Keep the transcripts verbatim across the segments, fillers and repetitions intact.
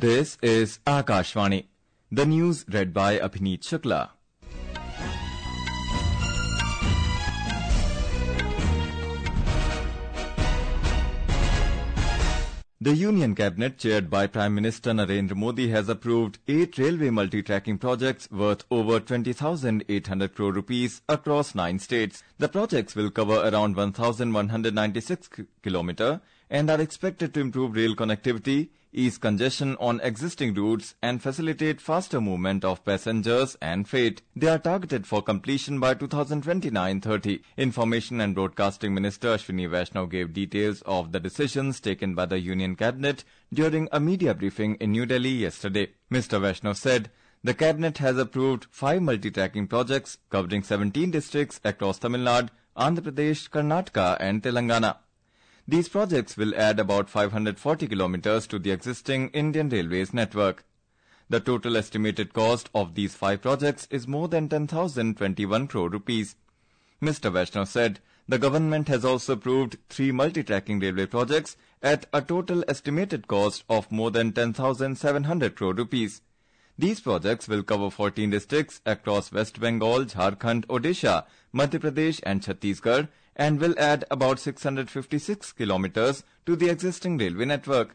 This is Akashvani. The news read by Abhineet Shukla. The Union Cabinet, chaired by Prime Minister Narendra Modi, has approved eight railway multi-tracking projects worth over twenty thousand eight hundred crore rupees across nine states. The projects will cover around one thousand one hundred ninety-six kilometers and are expected to improve rail connectivity, ease congestion on existing routes and facilitate faster movement of passengers and freight. They are targeted for completion by two thousand twenty-nine thirty. Information and Broadcasting Minister Ashwini Vaishnaw gave details of the decisions taken by the Union Cabinet during a media briefing in New Delhi yesterday. Mister Vaishnaw said the Cabinet has approved five multi-tracking projects covering seventeen districts across Tamil Nadu, Andhra Pradesh, Karnataka and Telangana. These projects will add about five hundred forty kilometers to the existing Indian Railways network. The total estimated cost of these five projects is more than ten thousand twenty-one crore rupees. Mister Vaishnaw said the government has also approved three multi-tracking railway projects at a total estimated cost of more than ten thousand seven hundred crore rupees. These projects will cover fourteen districts across West Bengal, Jharkhand, Odisha, Madhya Pradesh and Chhattisgarh and will add about six hundred fifty-six kilometers to the existing railway network.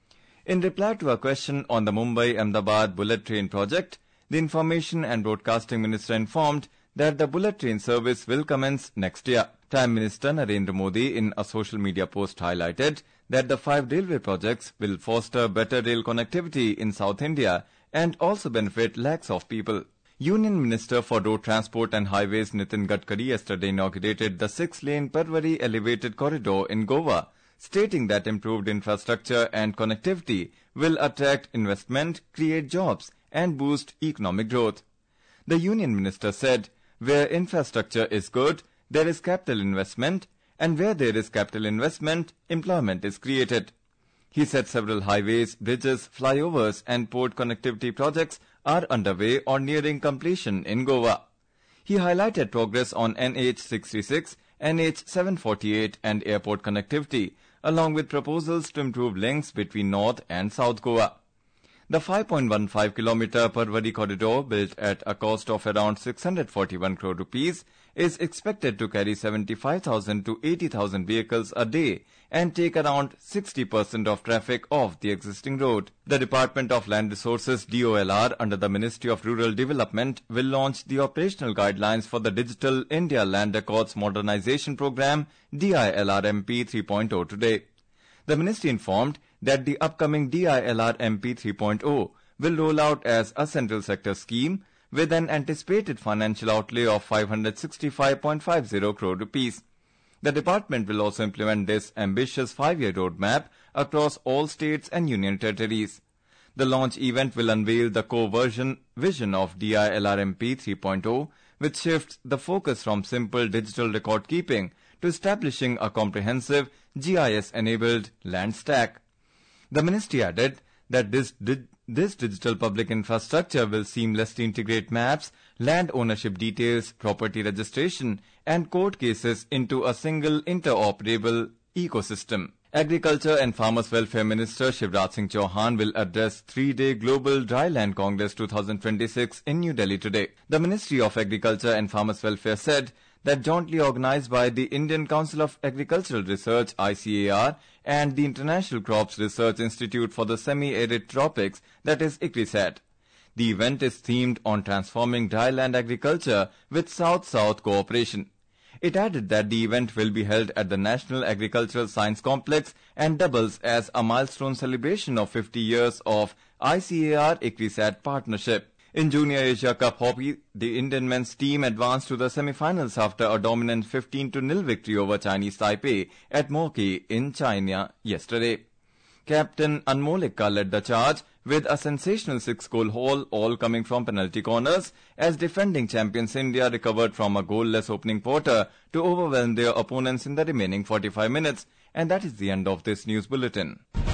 In reply to a question on the Mumbai-Ahmedabad bullet train project, the Information and Broadcasting Minister informed that the bullet train service will commence next year. Prime Minister Narendra Modi in a social media post highlighted that the five railway projects will foster better rail connectivity in South India and also benefit lakhs of people. Union Minister for Road Transport and Highways Nitin Gadkari yesterday inaugurated the six-lane Parwari elevated corridor in Goa, stating that improved infrastructure and connectivity will attract investment, create jobs and boost economic growth. The Union Minister said, where infrastructure is good, there is capital investment, and where there is capital investment, employment is created. He said several highways, bridges, flyovers and port connectivity projects are underway or nearing completion in Goa. He highlighted progress on N H six thirty-six, N H seven forty-eight and airport connectivity, along with proposals to improve links between North and South Goa. The five point one five kilometer Parwari corridor, built at a cost of around six hundred forty-one crore rupees, is expected to carry seventy-five thousand to eighty thousand vehicles a day and take around sixty percent of traffic off the existing road. The Department of Land Resources D O L R under the Ministry of Rural Development will launch the operational guidelines for the Digital India Land Records Modernization Programme D I L R M P three point oh today. The ministry informed that the upcoming D I L R M P three point oh will roll out as a central sector scheme with an anticipated financial outlay of five hundred sixty-five point five zero crore rupees. The department will also implement this ambitious five-year roadmap across all states and union territories. The launch event will unveil the core version vision of D I L R M P three point oh, which shifts the focus from simple digital record keeping to establishing a comprehensive G I S-enabled land stack. The ministry added that this, di this digital public infrastructure will seamlessly integrate maps, land ownership details, property registration and court cases into a single interoperable ecosystem. Agriculture and Farmers Welfare Minister Shivraj Singh Chauhan will address three-day Global Dryland Congress twenty twenty-six in New Delhi today. The Ministry of Agriculture and Farmers Welfare said that jointly organized by the Indian Council of Agricultural Research I C A R and the International Crops Research Institute for the Semi-Arid Tropics, that is ICRISAT. The event is themed on transforming dryland agriculture with South-South cooperation. It added that the event will be held at the National Agricultural Science Complex and doubles as a milestone celebration of fifty years of I C A R ICRISAT partnership. In Junior Asia Cup Hockey, the Indian men's team advanced to the semi-finals after a dominant fifteen to nil victory over Chinese Taipei at Moki in China yesterday. Captain Anmol Ekka led the charge with a sensational six-goal haul, all coming from penalty corners, as defending champions India recovered from a goalless opening quarter to overwhelm their opponents in the remaining forty-five minutes. And that is the end of this news bulletin.